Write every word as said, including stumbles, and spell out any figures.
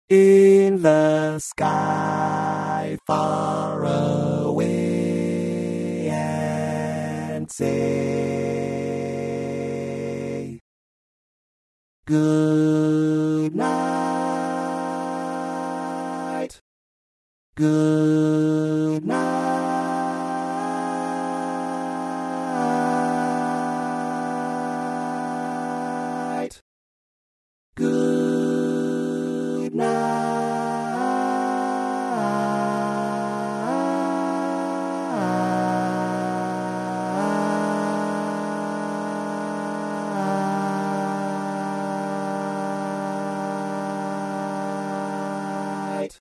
in the sky far away and say good night, good night.